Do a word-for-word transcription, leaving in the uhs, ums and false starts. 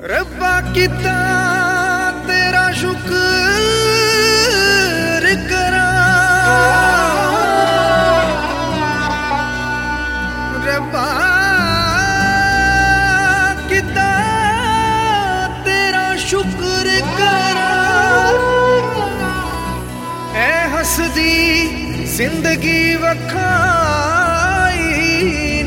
रब्बा किता तेरा शुक्र करा, रब्बा किता तेरा शुक्र करा। ऐ हसदी जिंदगी वखाई